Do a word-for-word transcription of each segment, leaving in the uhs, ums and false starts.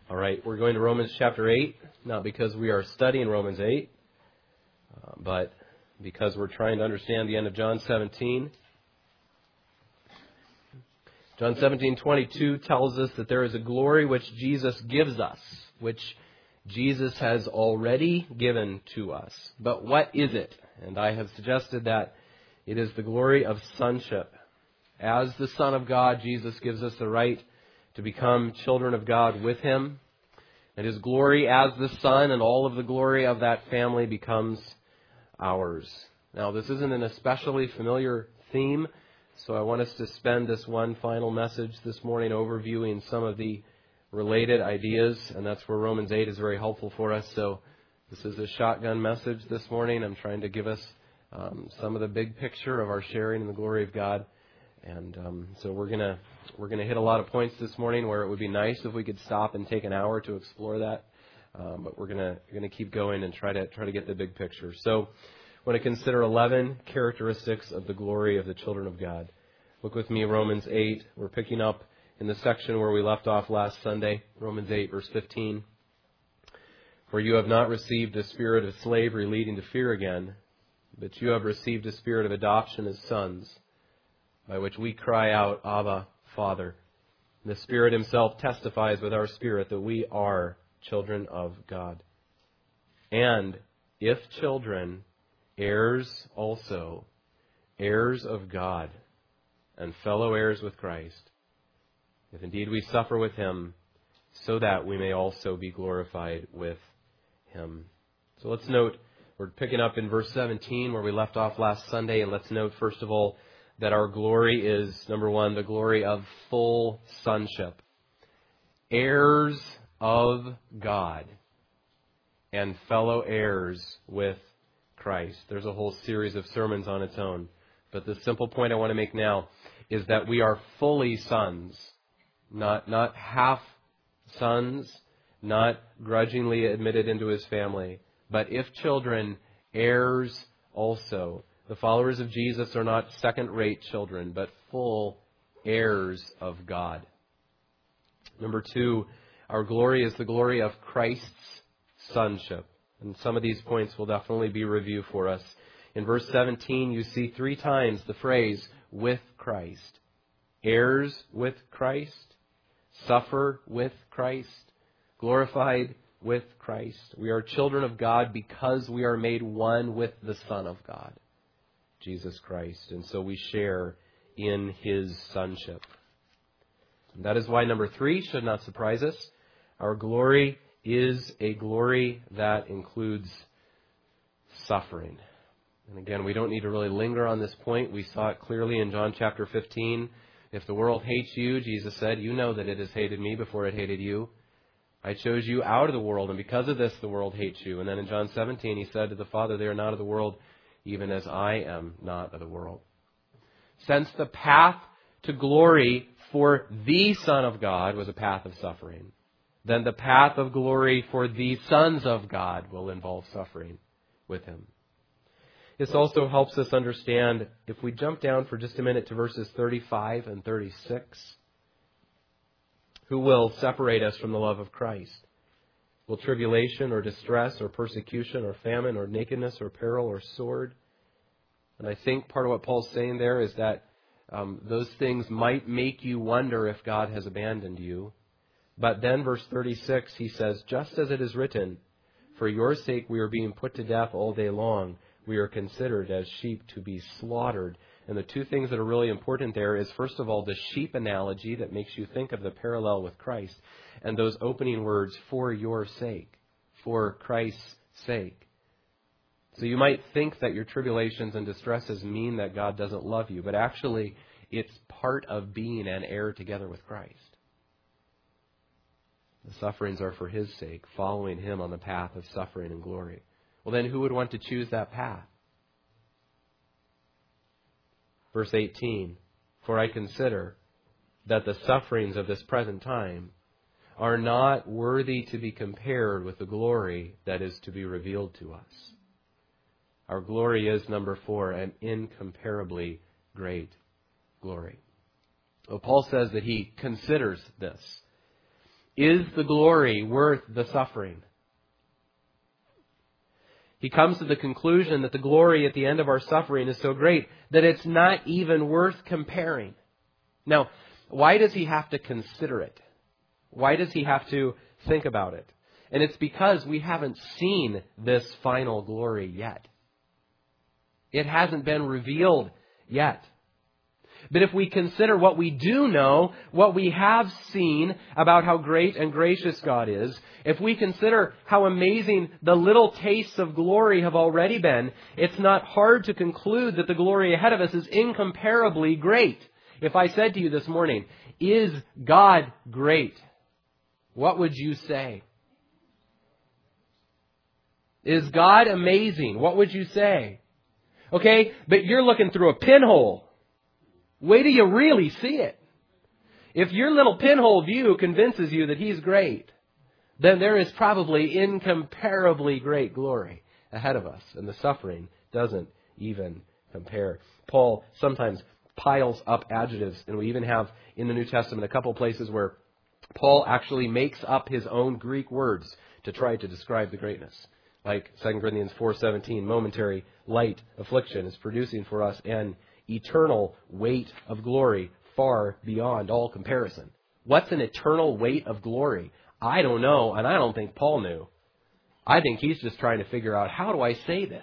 All right, we're going to Romans chapter eight, not because we are studying Romans eight, uh, but because we're trying to understand the end of John seventeen. John seventeen twenty-two tells us that there is a glory which Jesus gives us, which Jesus has already given to us. But what is it? And I have suggested that it is the glory of sonship. As the Son of God, Jesus gives us the right to become children of God with Him. And His glory as the Son and all of the glory of that family becomes ours. Now, this isn't an especially familiar theme, so I want us to spend this one final message this morning overviewing some of the related ideas, and that's where Romans eight is very helpful for us. So this is a shotgun message this morning. I'm trying to give us um, some of the big picture of our sharing in the glory of God. And um, so we're gonna we're gonna hit a lot of points this morning where it would be nice if we could stop and take an hour to explore that. Um, but we're gonna we're gonna keep going and try to try to get the big picture. So I want to consider eleven characteristics of the glory of the children of God. Look with me, Romans eight. We're picking up in the section where we left off last Sunday, Romans eight, verse fifteen. For you have not received a spirit of slavery leading to fear again, but you have received a spirit of adoption as sons, by which we cry out, Abba, Father. And the Spirit Himself testifies with our spirit that we are children of God. And if children, heirs also, heirs of God, and fellow heirs with Christ, if indeed we suffer with Him, so that we may also be glorified with Him. So let's note, we're picking up in verse seventeen where we left off last Sunday, and let's note first of all that our glory is, number one, the glory of full sonship. Heirs of God and fellow heirs with Christ. There's a whole series of sermons on its own. But the simple point I want to make now is that we are fully sons, not, not half sons, not grudgingly admitted into His family, but if children, heirs also. The followers of Jesus are not second-rate children, but full heirs of God. Number two, our glory is the glory of Christ's sonship. And some of these points will definitely be review for us. In verse seventeen, you see three times the phrase, with Christ. Heirs with Christ, suffer with Christ, glorified with Christ. We are children of God because we are made one with the Son of God, Jesus Christ. And so we share in His sonship. And that is why number three should not surprise us. Our glory is a glory that includes suffering. And again, we don't need to really linger on this point. We saw it clearly in John chapter fifteen. If the world hates you, Jesus said, you know that it has hated me before it hated you. I chose you out of the world, and because of this the world hates you. And then in John seventeen, He said to the Father, they are not of the world, even as I am not of the world. Since the path to glory for the Son of God was a path of suffering, then the path of glory for the sons of God will involve suffering with Him. This also helps us understand, if we jump down for just a minute to verses thirty-five and thirty-six, who will separate us from the love of Christ? Will tribulation or distress or persecution or famine or nakedness or peril or sword? And I think part of what Paul's saying there is that um, those things might make you wonder if God has abandoned you. But then verse thirty-six, he says, just as it is written, for your sake we are being put to death all day long. We are considered as sheep to be slaughtered. And the two things that are really important there is, first of all, the sheep analogy that makes you think of the parallel with Christ. And those opening words, for your sake, for Christ's sake. So you might think that your tribulations and distresses mean that God doesn't love you, but actually it's part of being an heir together with Christ. The sufferings are for His sake, following Him on the path of suffering and glory. Well, then who would want to choose that path? Verse eighteen, for I consider that the sufferings of this present time are not worthy to be compared with the glory that is to be revealed to us. Our glory is, number four, an incomparably great glory. Well, Paul says that he considers this. Is the glory worth the suffering? He comes to the conclusion that the glory at the end of our suffering is so great that it's not even worth comparing. Now, why does he have to consider it? Why does he have to think about it? And it's because we haven't seen this final glory yet. It hasn't been revealed yet. But if we consider what we do know, what we have seen about how great and gracious God is, if we consider how amazing the little tastes of glory have already been, it's not hard to conclude that the glory ahead of us is incomparably great. If I said to you this morning, is God great? What would you say? Is God amazing? What would you say? Okay, but you're looking through a pinhole. Wait till you really see it. If your little pinhole view convinces you that He's great, then there is probably incomparably great glory ahead of us. And the suffering doesn't even compare. Paul sometimes piles up adjectives. And we even have in the New Testament a couple places where Paul actually makes up his own Greek words to try to describe the greatness. Like Second Corinthians four seventeen, momentary light affliction is producing for us an eternal weight of glory far beyond all comparison. What's an eternal weight of glory? I don't know, and I don't think Paul knew. I think he's just trying to figure out, how do I say this?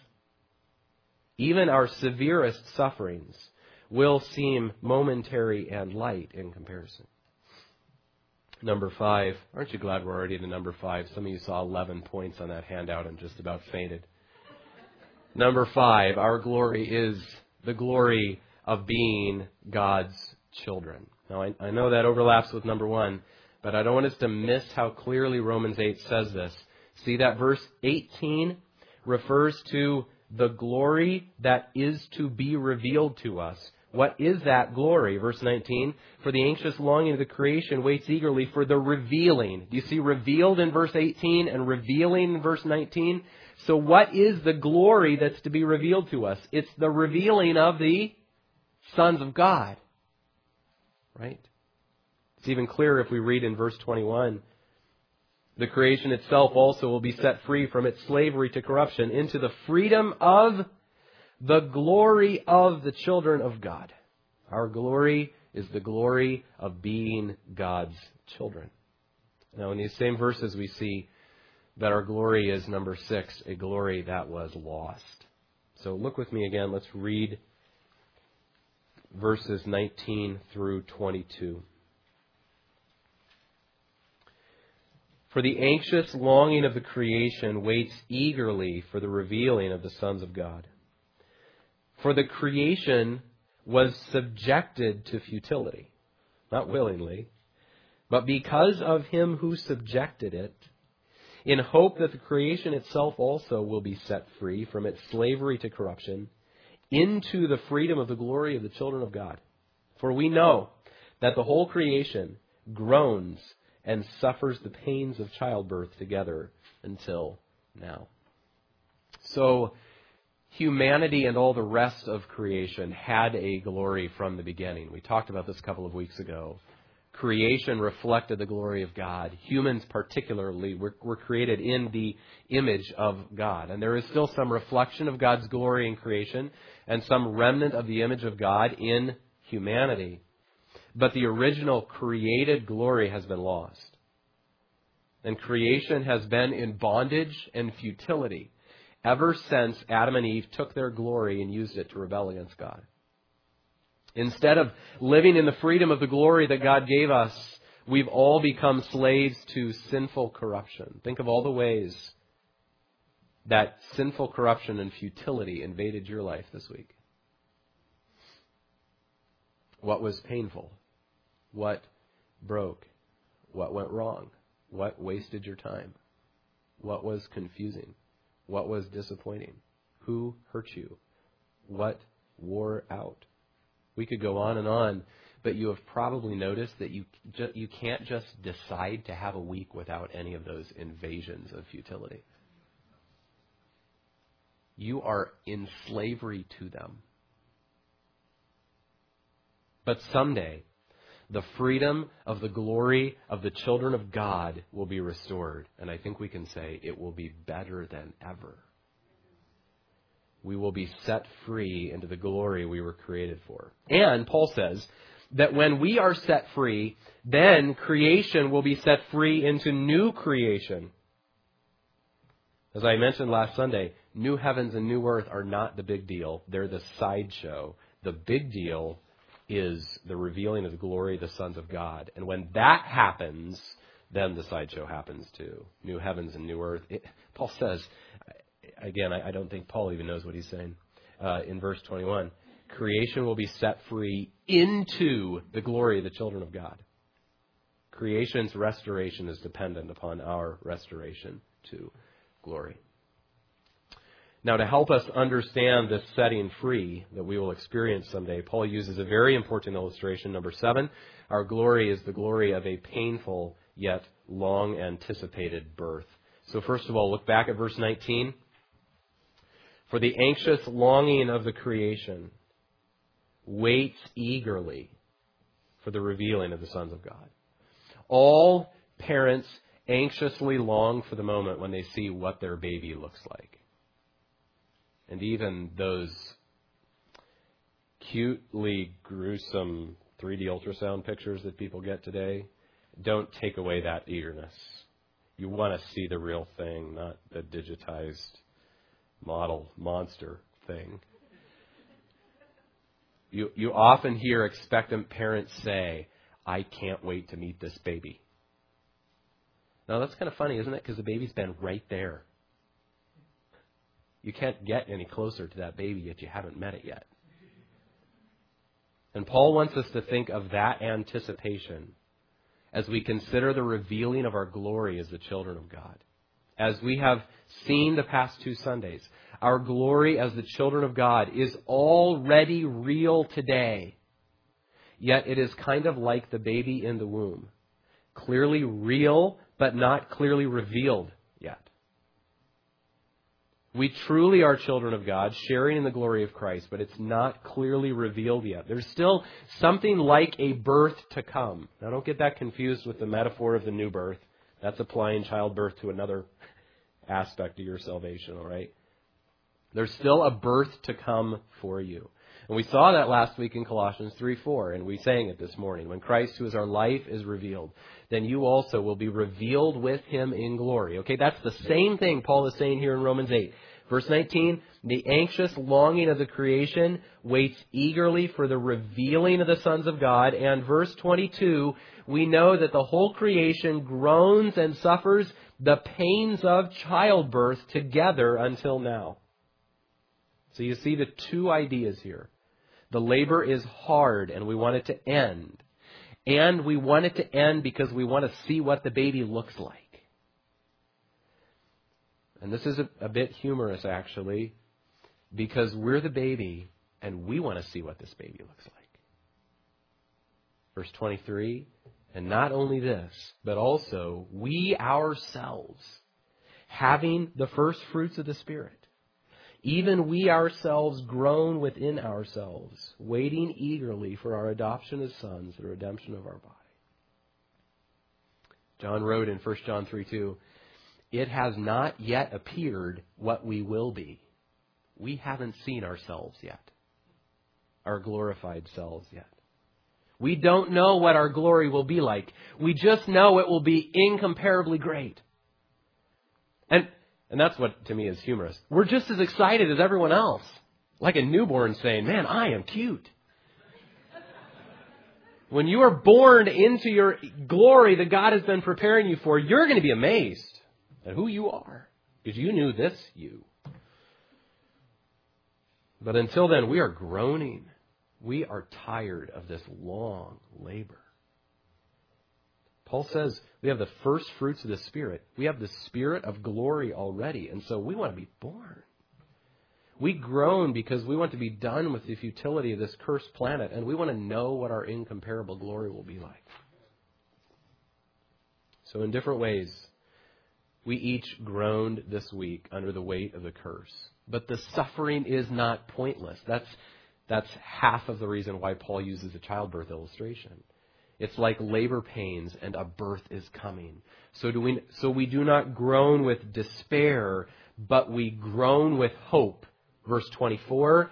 Even our severest sufferings will seem momentary and light in comparison. Number five. Aren't you glad we're already to number five? Some of you saw eleven points on that handout and just about fainted. Number five, our glory is the glory of being God's children. Now, I, I know that overlaps with number one, but I don't want us to miss how clearly Romans eight says this. See that verse eighteen refers to the glory that is to be revealed to us. What is that glory? Verse nineteen, for the anxious longing of the creation waits eagerly for the revealing. Do you see revealed in verse eighteen and revealing in verse nineteen? So what is the glory that's to be revealed to us? It's the revealing of the sons of God. Right? It's even clearer if we read in verse twenty-one. The creation itself also will be set free from its slavery to corruption into the freedom of the glory of the children of God. Our glory is the glory of being God's children. Now, in these same verses, we see that our glory is, number six, a glory that was lost. So look with me again. Let's read verses nineteen through twenty-two. For the anxious longing of the creation waits eagerly for the revealing of the sons of God. For the creation was subjected to futility, not willingly, but because of Him who subjected it, in hope that the creation itself also will be set free from its slavery to corruption into the freedom of the glory of the children of God. For we know that the whole creation groans and suffers the pains of childbirth together until now. So, humanity and all the rest of creation had a glory from the beginning. We talked about this a couple of weeks ago. Creation reflected the glory of God. Humans particularly were, were created in the image of God. And there is still some reflection of God's glory in creation and some remnant of the image of God in humanity. But the original created glory has been lost. And creation has been in bondage and futility ever since Adam and Eve took their glory and used it to rebel against God. Instead of living in the freedom of the glory that God gave us, we've all become slaves to sinful corruption. Think of all the ways that sinful corruption and futility invaded your life this week. What was painful? What broke? What went wrong? What wasted your time? What was confusing? What was disappointing? Who hurt you? What wore out? We could go on and on, but you have probably noticed that you ju- you can't just decide to have a week without any of those invasions of futility. You are in slavery to them. But someday, the freedom of the glory of the children of God will be restored. And I think we can say it will be better than ever. We will be set free into the glory we were created for. And Paul says that when we are set free, then creation will be set free into new creation. As I mentioned last Sunday, new heavens and new earth are not the big deal. They're the sideshow. The big deal is the revealing of the glory of the sons of God. And when that happens, then the sideshow happens too. New heavens and new earth. It, Paul says, again, I, I don't think Paul even knows what he's saying. Uh, in verse twenty-one, creation will be set free into the glory of the children of God. Creation's restoration is dependent upon our restoration to glory. Now, to help us understand this setting free that we will experience someday, Paul uses a very important illustration. Number seven, our glory is the glory of a painful yet long anticipated birth. So first of all, look back at verse nineteen. For the anxious longing of the creation waits eagerly for the revealing of the sons of God. All parents anxiously long for the moment when they see what their baby looks like. And even those cutely gruesome three D ultrasound pictures that people get today don't take away that eagerness. You want to see the real thing, not the digitized model monster thing. You, you often hear expectant parents say, I can't wait to meet this baby. Now, that's kind of funny, isn't it? Because the baby's been right there. You can't get any closer to that baby yet you haven't met it yet. And Paul wants us to think of that anticipation as we consider the revealing of our glory as the children of God. As we have seen the past two Sundays, our glory as the children of God is already real today. Yet it is kind of like the baby in the womb. Clearly real, but not clearly revealed yet. We truly are children of God, sharing in the glory of Christ, but it's not clearly revealed yet. There's still something like a birth to come. Now, don't get that confused with the metaphor of the new birth. That's applying childbirth to another aspect of your salvation, all right? There's still a birth to come for you. And we saw that last week in Colossians three four, and we sang it this morning. When Christ, who is our life, is revealed, then you also will be revealed with him in glory. Okay, that's the same thing Paul is saying here in Romans eight. Verse nineteen, the anxious longing of the creation waits eagerly for the revealing of the sons of God. And verse twenty-two, we know that the whole creation groans and suffers the pains of childbirth together until now. So you see the two ideas here. The labor is hard and we want it to end. And we want it to end because we want to see what the baby looks like. And this is a, a bit humorous, actually, because we're the baby and we want to see what this baby looks like. Verse twenty-three, and not only this, but also we ourselves, having the first fruits of the Spirit, even we ourselves groan within ourselves, waiting eagerly for our adoption as sons, the redemption of our body. John wrote in First John three two, it has not yet appeared what we will be. We haven't seen ourselves yet, our glorified selves yet. We don't know what our glory will be like. We just know it will be incomparably great. And And that's what, to me, is humorous. We're just as excited as everyone else. Like a newborn saying, man, I am cute. When you are born into your glory that God has been preparing you for, you're going to be amazed at who you are. Because you knew this you. But until then, we are groaning. We are tired of this long labor. Paul says we have the first fruits of the Spirit. We have the Spirit of glory already. And so we want to be born. We groan because we want to be done with the futility of this cursed planet. And we want to know what our incomparable glory will be like. So in different ways, we each groaned this week under the weight of the curse. But the suffering is not pointless. That's, that's half of the reason why Paul uses a childbirth illustration. It's like labor pains and a birth is coming. So do we, so we do not groan with despair, but we groan with hope. Verse twenty-four,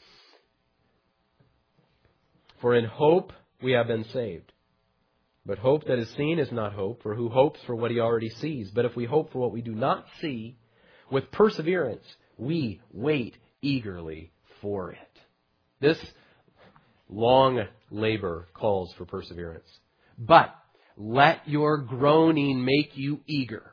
for in hope we have been saved. But hope that is seen is not hope, for who hopes for what he already sees? But if we hope for what we do not see, with perseverance we wait eagerly for it. This long labor calls for perseverance. But let your groaning make you eager.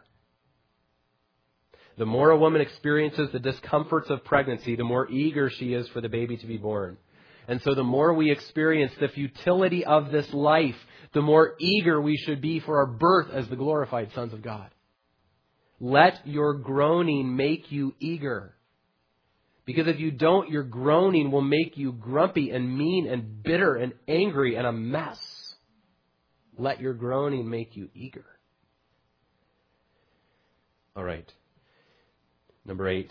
The more a woman experiences the discomforts of pregnancy, the more eager she is for the baby to be born. And so the more we experience the futility of this life, the more eager we should be for our birth as the glorified sons of God. Let your groaning make you eager. Because if you don't, your groaning will make you grumpy and mean and bitter and angry and a mess. Let your groaning make you eager. All right. Number eight.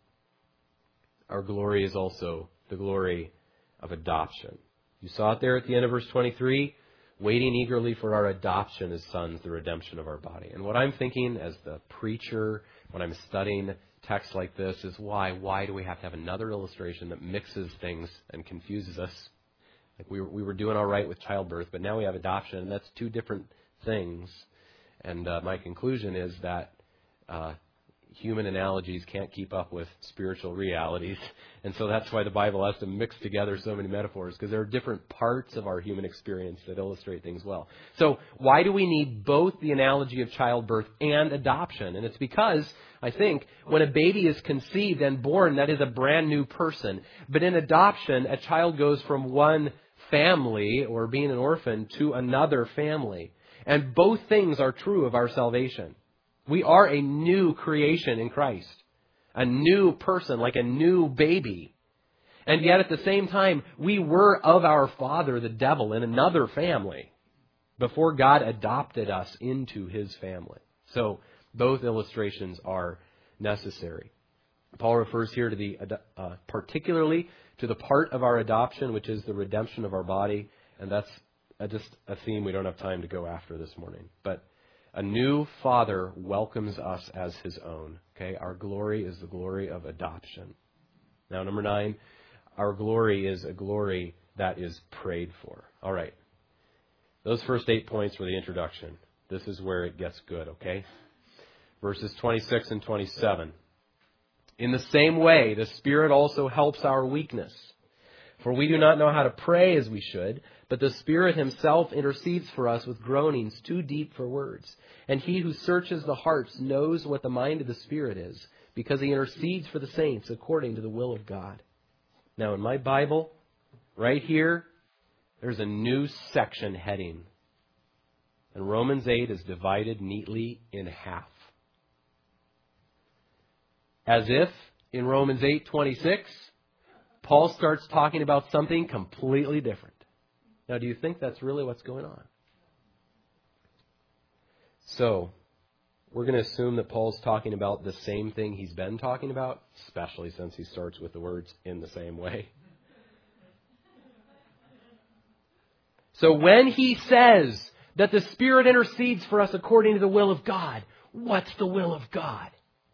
Our glory is also the glory of adoption. You saw it there at the end of verse twenty-three. Waiting eagerly for our adoption as sons, the redemption of our body. And what I'm thinking as the preacher, when I'm studying texts like this, is why? Why do we have to have another illustration that mixes things and confuses us? Like we were, we were doing all right with childbirth, but now we have adoption, and that's two different things. And uh, my conclusion is that uh, human analogies can't keep up with spiritual realities. And so that's why the Bible has to mix together so many metaphors, because there are different parts of our human experience that illustrate things well. So why do we need both the analogy of childbirth and adoption? And it's because, I think, when a baby is conceived and born, that is a brand new person. But in adoption, a child goes from one family, or being an orphan, to another family. And both things are true of our salvation. We are a new creation in Christ. A new person, like a new baby. And yet at the same time, we were of our father, the devil, in another family before God adopted us into his family. So both illustrations are necessary. Paul refers here to the uh, particularly to the part of our adoption, which is the redemption of our body. And that's uh, just a theme we don't have time to go after this morning. But a new father welcomes us as his own. Okay, our glory is the glory of adoption. Now, number nine, our glory is a glory that is prayed for. All right. Those first eight points were the introduction. This is where it gets good, okay? Verses twenty-six and twenty-seven. In the same way, the Spirit also helps our weakness. For we do not know how to pray as we should, but the Spirit himself intercedes for us with groanings too deep for words. And he who searches the hearts knows what the mind of the Spirit is, because he intercedes for the saints according to the will of God. Now, in my Bible, right here, there's a new section heading. And Romans eight is divided neatly in half. As if, in Romans eight twenty-six, Paul starts talking about something completely different. Now, do you think that's really what's going on? So, we're going to assume that Paul's talking about the same thing he's been talking about, especially since he starts with the words in the same way. So when he says that the Spirit intercedes for us according to the will of God, what's the will of God?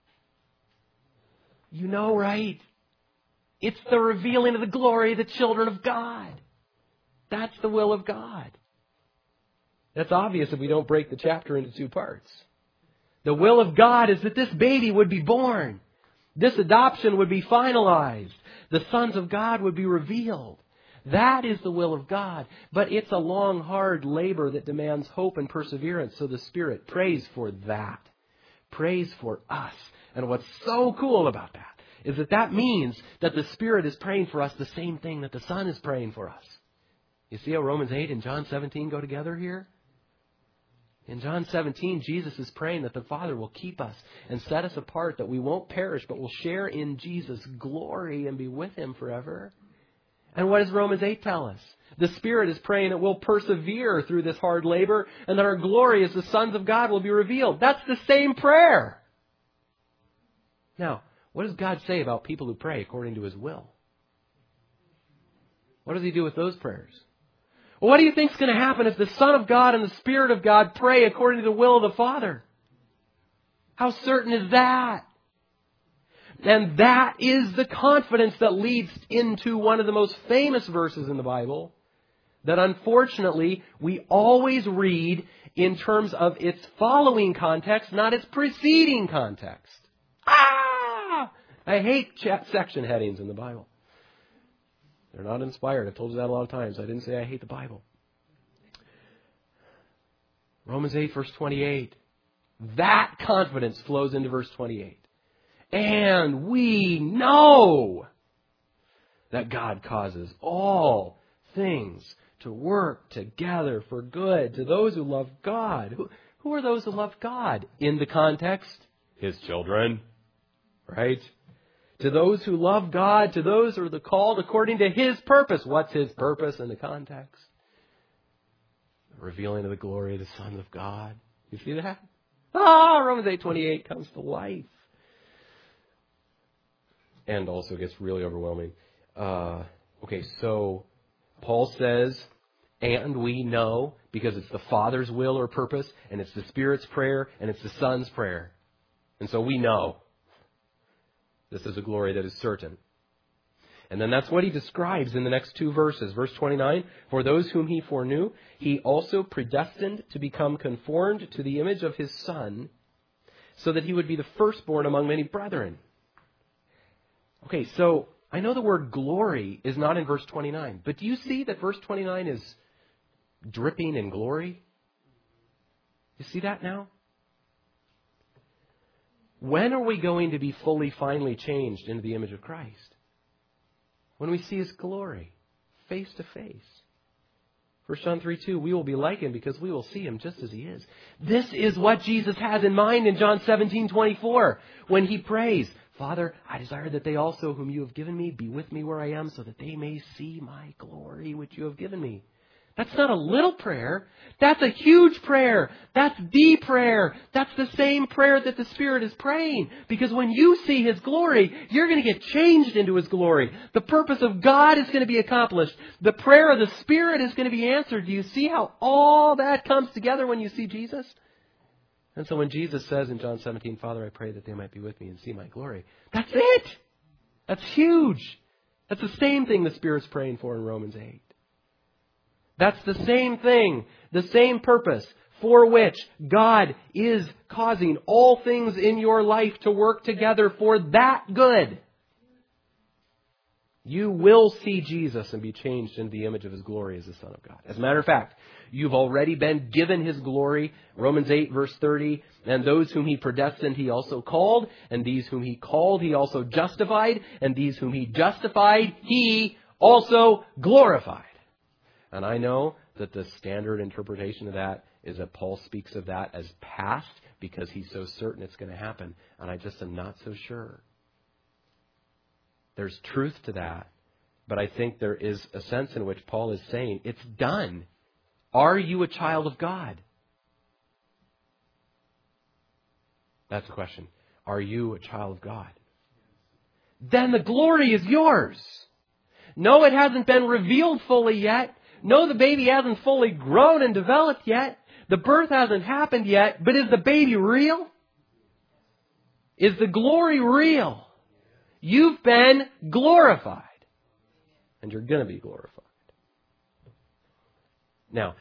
You know, right? It's the revealing of the glory of the children of God. That's the will of God. That's obvious if we don't break the chapter into two parts. The will of God is that this baby would be born. This adoption would be finalized. The sons of God would be revealed. That is the will of God. But it's a long, hard labor that demands hope and perseverance. So the Spirit prays for that. Prays for us. And what's so cool about that is that that means that the Spirit is praying for us the same thing that the Son is praying for us. You see how Romans eight and John seventeen go together here? In John seventeen, Jesus is praying that the Father will keep us and set us apart, that we won't perish, but will share in Jesus' glory and be with Him forever. And what does Romans eight tell us? The Spirit is praying that we'll persevere through this hard labor and that our glory as the sons of God will be revealed. That's the same prayer. Now, what does God say about people who pray according to His will? What does He do with those prayers? Well, what do you think is going to happen if the Son of God and the Spirit of God pray according to the will of the Father? How certain is that? And that is the confidence that leads into one of the most famous verses in the Bible that unfortunately we always read in terms of its following context, not its preceding context. Ah! I hate chat section headings in the Bible. They're not inspired. I've told you that a lot of times. I didn't say I hate the Bible. Romans eight, verse twenty-eight. That confidence flows into verse twenty-eight. And we know that God causes all things to work together for good to those who love God. Who, who are those who love God? In the context, His children. Right? To those who love God, to those who are called according to His purpose. What's His purpose in the context? The revealing of the glory of the Son of God. You see that? Ah, Romans eight twenty-eight comes to life. And also gets really overwhelming. Uh, okay, so Paul says, and we know, because it's the Father's will or purpose, and it's the Spirit's prayer, and it's the Son's prayer. And so we know. This is a glory that is certain. And then that's what he describes in the next two verses. Verse twenty-nine, for those whom He foreknew, He also predestined to become conformed to the image of His Son, so that He would be the firstborn among many brethren. Okay, so I know the word glory is not in verse twenty-nine, but do you see that verse twenty-nine is dripping in glory? You see that now? When are we going to be fully, finally changed into the image of Christ? When we see His glory, face to face. First John three two, we will be like Him because we will see Him just as He is. This is what Jesus has in mind in John seventeen twenty-four when He prays, Father, I desire that they also whom You have given Me be with Me where I am so that they may see My glory which You have given Me. That's not a little prayer. That's a huge prayer. That's the prayer. That's the same prayer that the Spirit is praying. Because when you see His glory, you're going to get changed into His glory. The purpose of God is going to be accomplished. The prayer of the Spirit is going to be answered. Do you see how all that comes together when you see Jesus? And so when Jesus says in John seventeen, Father, I pray that they might be with Me and see My glory. That's it. That's huge. That's the same thing the Spirit's praying for in Romans eight. That's the same thing, the same purpose for which God is causing all things in your life to work together for that good. You will see Jesus and be changed into the image of His glory as the Son of God. As a matter of fact, you've already been given His glory. Romans eight, verse thirty, and those whom He predestined, He also called, and these whom He called, He also justified, and these whom He justified, He also glorified. And I know that the standard interpretation of that is that Paul speaks of that as past because he's so certain it's going to happen. And I just am not so sure. There's truth to that. But I think there is a sense in which Paul is saying, it's done. Are you a child of God? That's the question. Are you a child of God? Then the glory is yours. No, it hasn't been revealed fully yet. No, the baby hasn't fully grown and developed yet. The birth hasn't happened yet. But is the baby real? Is the glory real? You've been glorified. And you're going to be glorified. Now,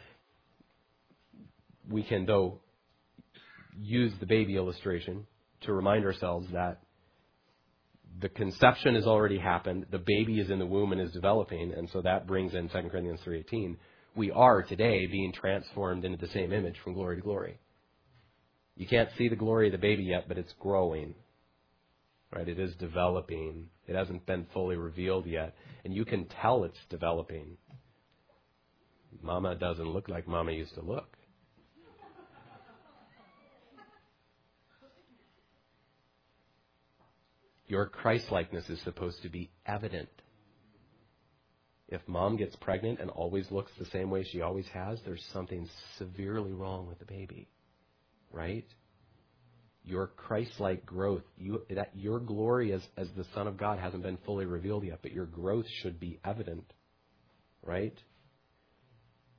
we can, though, use the baby illustration to remind ourselves that the conception has already happened. The baby is in the womb and is developing. And so that brings in Second Corinthians three eighteen. We are today being transformed into the same image from glory to glory. You can't see the glory of the baby yet, but it's growing. Right? It is developing. It hasn't been fully revealed yet. And you can tell it's developing. Mama doesn't look like Mama used to look. Your Christ-likeness is supposed to be evident. If Mom gets pregnant and always looks the same way she always has, there's something severely wrong with the baby. Right? Your Christ-like growth, you, that your glory as, as the Son of God hasn't been fully revealed yet, but your growth should be evident. Right?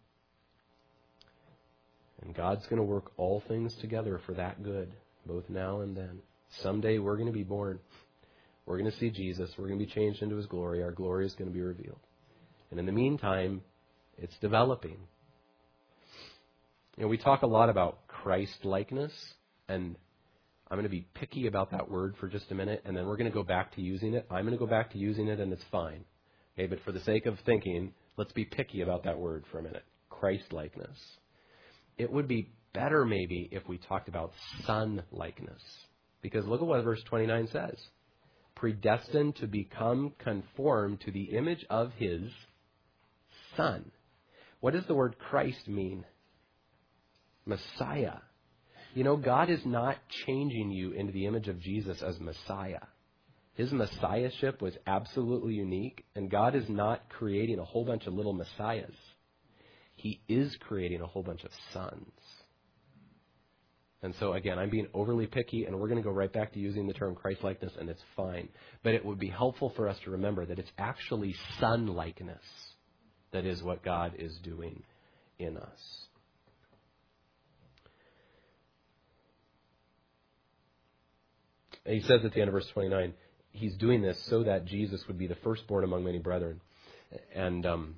And God's going to work all things together for that good, both now and then. Someday we're going to be born. We're going to see Jesus. We're going to be changed into His glory. Our glory is going to be revealed. And in the meantime, it's developing. You know, we talk a lot about Christ-likeness, and I'm going to be picky about that word for just a minute, and then we're going to go back to using it. I'm going to go back to using it, and it's fine. Okay, but for the sake of thinking, let's be picky about that word for a minute. Christ-likeness. It would be better maybe if we talked about Son-likeness. Because look at what verse twenty-nine says. Predestined to become conformed to the image of His Son. What does the word Christ mean? Messiah. You know, God is not changing you into the image of Jesus as Messiah. His Messiahship was absolutely unique, and God is not creating a whole bunch of little Messiahs. He is creating a whole bunch of sons. And so, again, I'm being overly picky, and we're going to go right back to using the term Christ-likeness, and it's fine. But it would be helpful for us to remember that it's actually Son-likeness that is what God is doing in us. And He says at the end of verse twenty-nine, He's doing this so that Jesus would be the firstborn among many brethren. And um,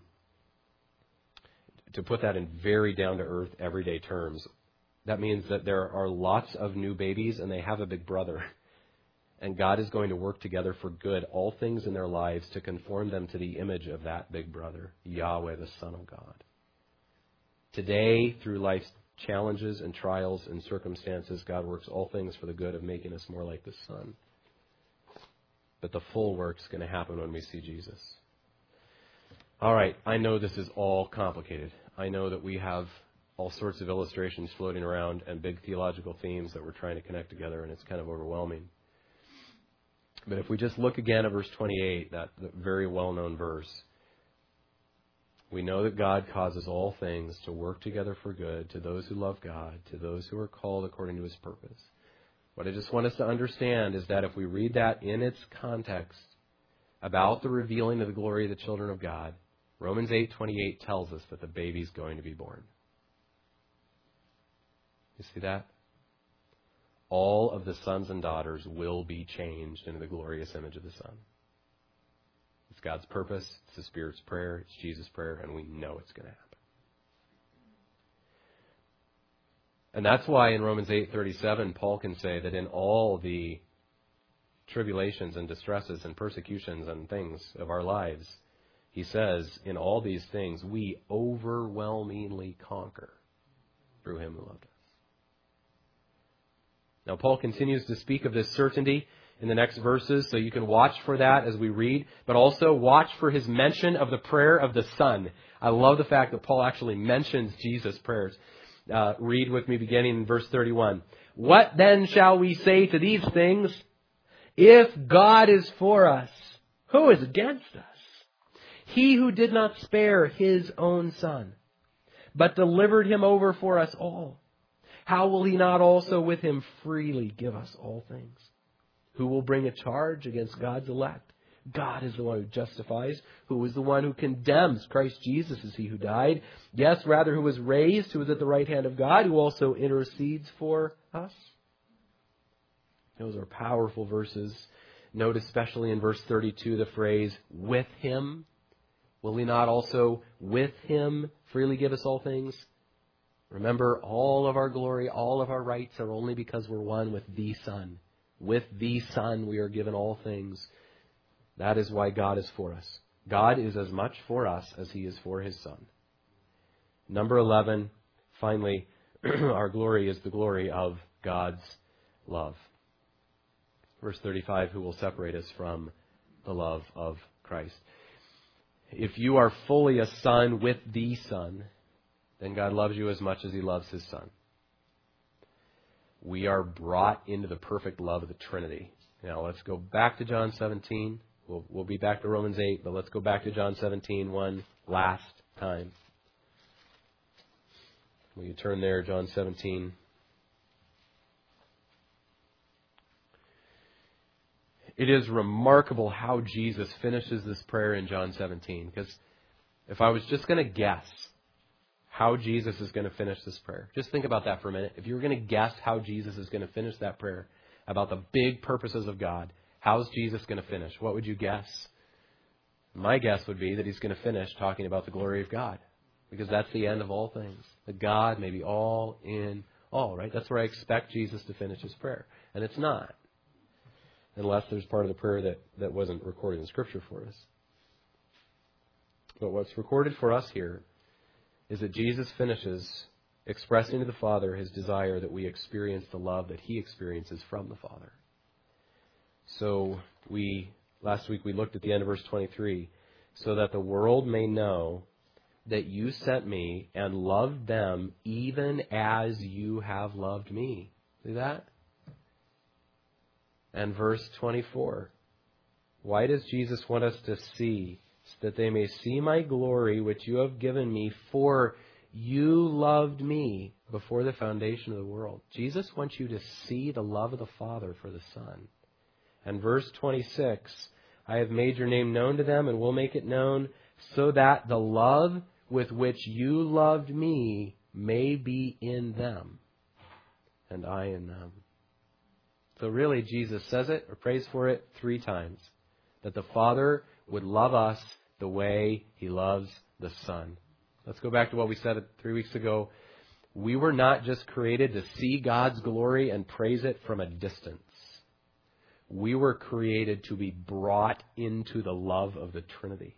to put that in very down-to-earth, everyday terms, that means that there are lots of new babies and they have a big brother. And God is going to work together for good, all things in their lives, to conform them to the image of that big brother, Yahweh, the Son of God. Today, through life's challenges and trials and circumstances, God works all things for the good of making us more like the Son. But the full work is going to happen when we see Jesus. All right, I know this is all complicated. I know that we have all sorts of illustrations floating around and big theological themes that we're trying to connect together, and it's kind of overwhelming. But if we just look again at verse twenty-eight, that very well-known verse, we know that God causes all things to work together for good to those who love God, to those who are called according to His purpose. What I just want us to understand is that if we read that in its context about the revealing of the glory of the children of God, Romans eight twenty-eight tells us that the baby's going to be born. You see that? All of the sons and daughters will be changed into the glorious image of the Son. It's God's purpose. It's the Spirit's prayer. It's Jesus' prayer. And we know it's going to happen. And that's why in Romans eight thirty-seven, Paul can say that in all the tribulations and distresses and persecutions and things of our lives, he says, in all these things, we overwhelmingly conquer through Him who loved us. Now, Paul continues to speak of this certainty in the next verses, so you can watch for that as we read, but also watch for his mention of the prayer of the Son. I love the fact that Paul actually mentions Jesus' prayers. Uh, read with me beginning in verse thirty-one. What then shall we say to these things? If God is for us, who is against us? He who did not spare His own Son, but delivered Him over for us all, how will He not also with Him freely give us all things? Who will bring a charge against God's elect? God is the one who justifies. Who is the one who condemns? Christ Jesus is He who died. Yes, rather, who was raised, who is at the right hand of God, who also intercedes for us. Those are powerful verses. Note especially in verse thirty-two the phrase, with Him. Will He not also with Him freely give us all things? Remember, all of our glory, all of our rights are only because we're one with the Son. With the Son we are given all things. That is why God is for us. God is as much for us as He is for His Son. Number eleven, finally, our glory is the glory of God's love. Verse thirty-five, who will separate us from the love of Christ? If you are fully a son with the Son, then God loves you as much as He loves His Son. We are brought into the perfect love of the Trinity. Now let's go back to John seventeen. We'll, we'll be back to Romans eight, but let's go back to John seventeen one last time. Will you turn there, John seventeen? It is remarkable how Jesus finishes this prayer in John seventeen, because if I was just going to guess how Jesus is going to finish this prayer. Just think about that for a minute. If you were going to guess how Jesus is going to finish that prayer about the big purposes of God, how's Jesus going to finish? What would you guess? My guess would be that he's going to finish talking about the glory of God, because that's the end of all things. That God may be all in all, right? That's where I expect Jesus to finish his prayer. And it's not, unless there's part of the prayer that, that wasn't recorded in Scripture for us. But what's recorded for us here is that Jesus finishes expressing to the Father his desire that we experience the love that he experiences from the Father. So we, last week we looked at the end of verse twenty-three, so that the world may know that you sent me and loved them even as you have loved me. See that? And verse twenty-four. Why does Jesus want us to see? So that they may see my glory which you have given me, for you loved me before the foundation of the world. Jesus wants you to see the love of the Father for the Son. And verse twenty-six, I have made your name known to them and will make it known, so that the love with which you loved me may be in them, and I in them. So really, Jesus says it or prays for it three times, that the Father would love us the way he loves the Son. Let's go back to what we said three weeks ago. We were not just created to see God's glory and praise it from a distance. We were created to be brought into the love of the Trinity.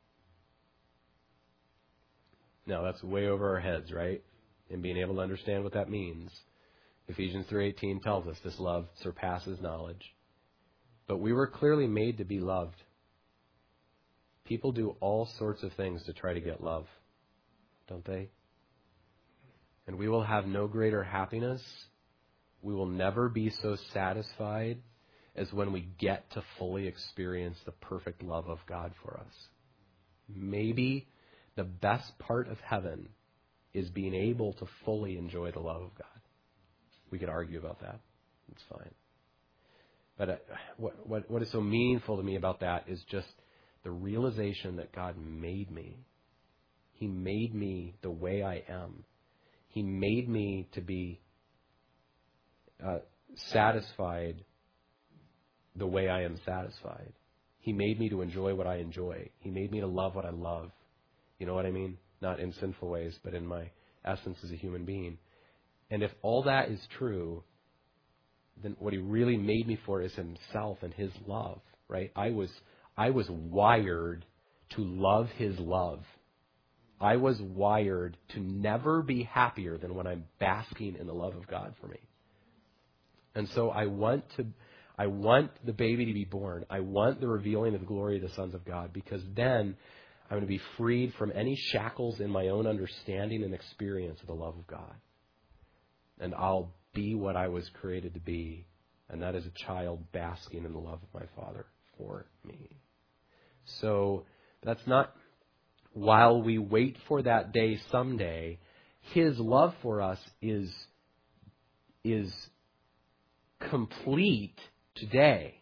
Now, that's way over our heads, right? And being able to understand what that means. Ephesians three eighteen tells us this love surpasses knowledge. But we were clearly made to be loved. People do all sorts of things to try to get love, don't they? And we will have no greater happiness. We will never be so satisfied as when we get to fully experience the perfect love of God for us. Maybe the best part of heaven is being able to fully enjoy the love of God. We could argue about that. It's fine. But uh, what, what, what is so meaningful to me about that is just the realization that God made me. He made me the way I am. He made me to be uh, satisfied the way I am satisfied. He made me to enjoy what I enjoy. He made me to love what I love. You know what I mean? Not in sinful ways, but in my essence as a human being. And if all that is true, then what he really made me for is himself and his love, right? I was I was wired to love his love. I was wired to never be happier than when I'm basking in the love of God for me. And so I want to I want the baby to be born. I want the revealing of the glory of the sons of God, because then I'm going to be freed from any shackles in my own understanding and experience of the love of God. And I'll be what I was created to be, and that is a child basking in the love of my Father for me. So that's not, while we wait for that day someday, his love for us is, is complete today.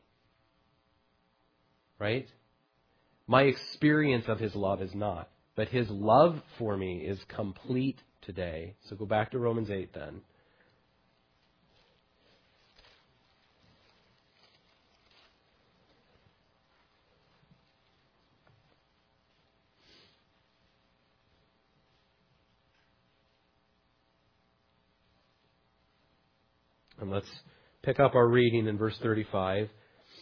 Right? My experience of his love is not, but his love for me is complete today. So go back to Romans eight then. And let's pick up our reading in verse thirty-five.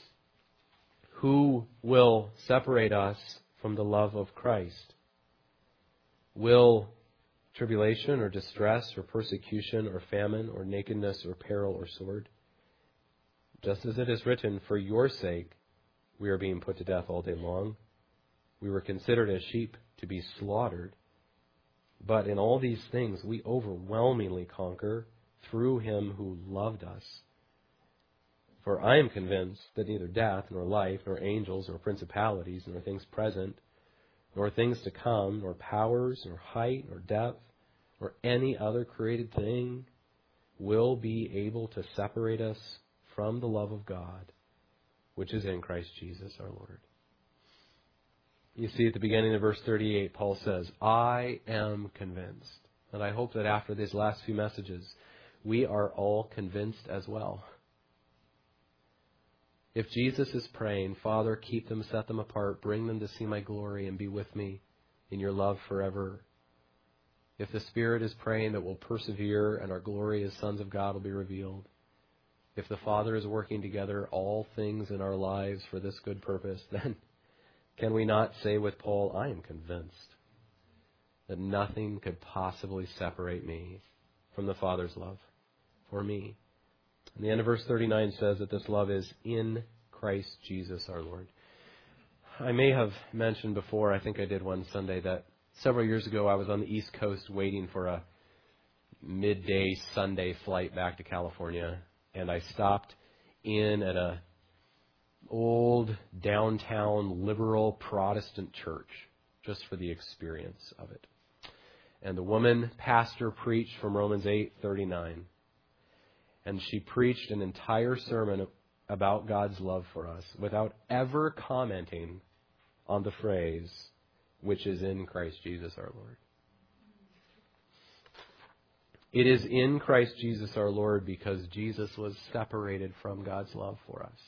Who will separate us from the love of Christ? Will tribulation or distress or persecution or famine or nakedness or peril or sword? Just as it is written, for your sake we are being put to death all day long. We were considered as sheep to be slaughtered. But in all these things we overwhelmingly conquer through him who loved us. For I am convinced that neither death, nor life, nor angels, nor principalities, nor things present, nor things to come, nor powers, nor height, nor depth, nor any other created thing will be able to separate us from the love of God, which is in Christ Jesus our Lord. You see at the beginning of verse thirty-eight, Paul says, I am convinced. And I hope that after these last few messages, we are all convinced as well. If Jesus is praying, Father, keep them, set them apart, bring them to see my glory and be with me in your love forever. If the Spirit is praying that we'll persevere and our glory as sons of God will be revealed. If the Father is working together all things in our lives for this good purpose, then can we not say with Paul, I am convinced that nothing could possibly separate me from the Father's love for me. And the end of verse thirty-nine says that this love is in Christ Jesus our Lord. I may have mentioned before, I think I did one Sunday, that several years ago I was on the East Coast waiting for a midday Sunday flight back to California, and I stopped in at a old downtown liberal Protestant church just for the experience of it. And the woman pastor preached from Romans eight thirty-nine. And she preached an entire sermon about God's love for us without ever commenting on the phrase, which is in Christ Jesus our Lord. It is in Christ Jesus our Lord because Jesus was separated from God's love for us.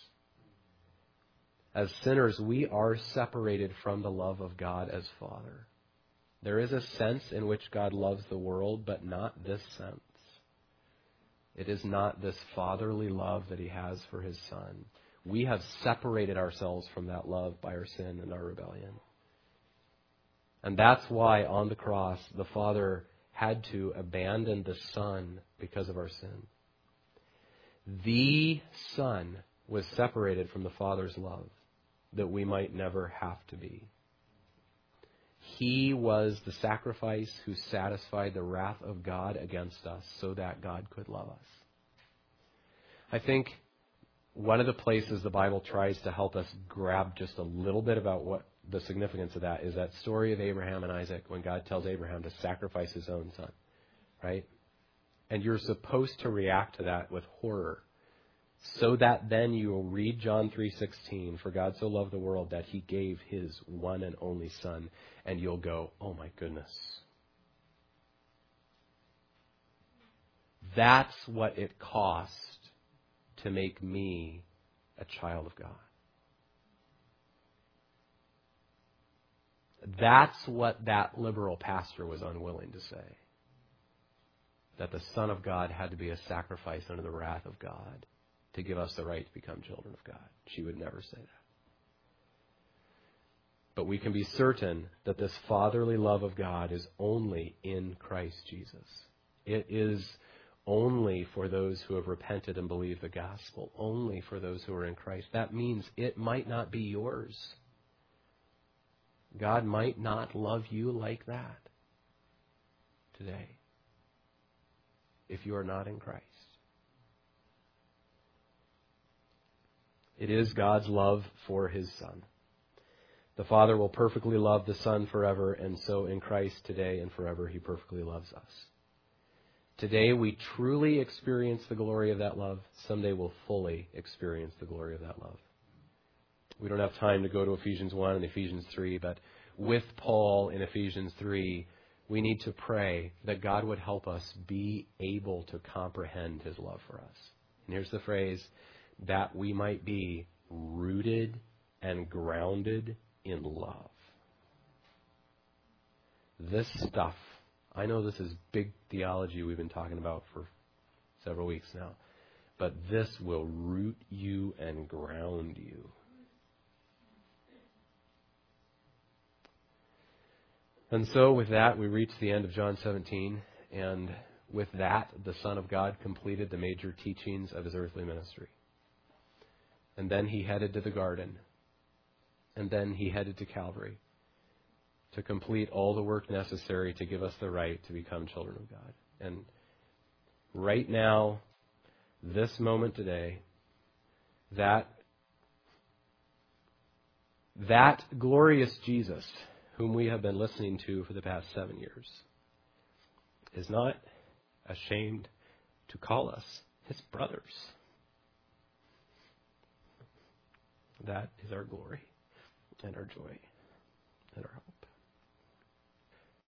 As sinners, we are separated from the love of God as Father. There is a sense in which God loves the world, but not this sense. It is not this fatherly love that he has for his Son. We have separated ourselves from that love by our sin and our rebellion. And that's why on the cross, the Father had to abandon the Son because of our sin. The Son was separated from the Father's love that we might never have to be. He was the sacrifice who satisfied the wrath of God against us so that God could love us. I think one of the places the Bible tries to help us grab just a little bit about what the significance of that is that story of Abraham and Isaac when God tells Abraham to sacrifice his own son, right? And you're supposed to react to that with horror so that then you will read John three sixteen, for God so loved the world that he gave his one and only Son, and you'll go, oh my goodness. That's what it cost to make me a child of God. That's what that liberal pastor was unwilling to say. That the Son of God had to be a sacrifice under the wrath of God to give us the right to become children of God. She would never say that. But we can be certain that this fatherly love of God is only in Christ Jesus. It is only for those who have repented and believed the gospel. Only for those who are in Christ. That means it might not be yours. God might not love you like that today if you are not in Christ. It is God's love for his Son. The Father will perfectly love the Son forever, and so in Christ today and forever he perfectly loves us. Today we truly experience the glory of that love. Someday we'll fully experience the glory of that love. We don't have time to go to Ephesians one and Ephesians three, but with Paul in Ephesians three, we need to pray that God would help us be able to comprehend his love for us. And here's the phrase, that we might be rooted and grounded in love. This stuff, I know this is big theology we've been talking about for several weeks now, but this will root you and ground you. And so with that, we reach the end of John seventeen, and with that, the Son of God completed the major teachings of his earthly ministry. And then he headed to the garden. And then he headed to Calvary to complete all the work necessary to give us the right to become children of God. And right now, this moment today, that, that glorious Jesus, whom we have been listening to for the past seven years, is not ashamed to call us his brothers. That is our glory and our joy and our hope.